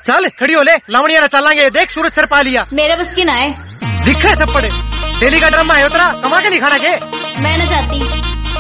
चल खड़ी हो ले, लावणिया ना चलांगे। देख सूरज सर पा लिया। मेरे बस की ना है। दिखा है थप्पड़। डेली का ड्रामा है उतरा, कमा के नहीं खाना के। मैं ना चाहती।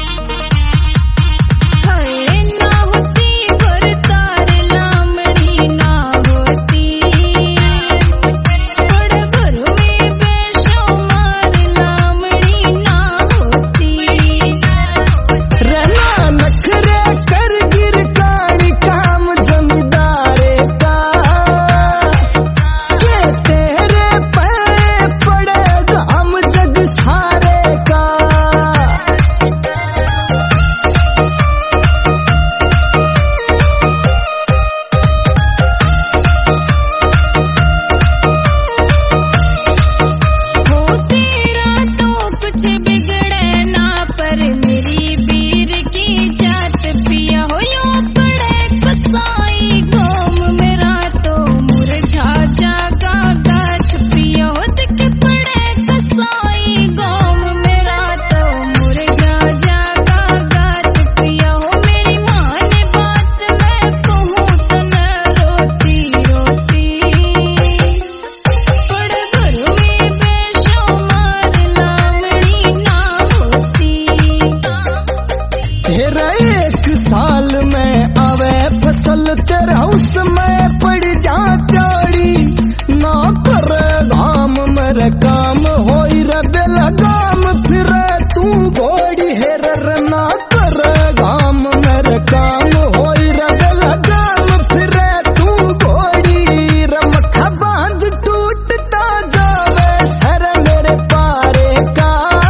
एक साल में आवे फसल तेरा उसमें पड़ जा चोरी ना कर घाम मेरे काम होई रे बेला गाम फिर तू घोड़ी हेर ना कर घाम मेरे काम होई रे बेला गाम फिर तू घोड़ी रमखा बांध टूटता जावे सर मेरे पारे का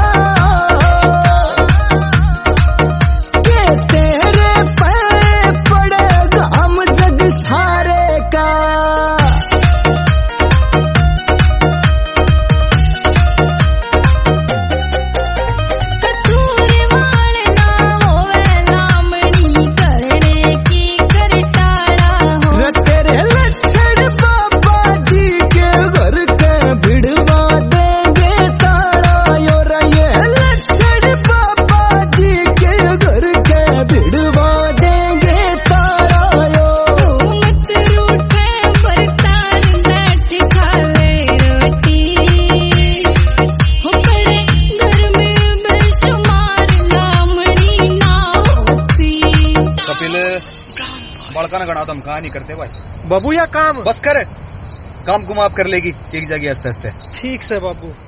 बड़का ना गणा दम कहा नहीं करते भाई। बाबू या काम बस कर, काम कुम आप कर लेगी, सीख जाएगी आस्ते आस्ते। ठीक से बाबू।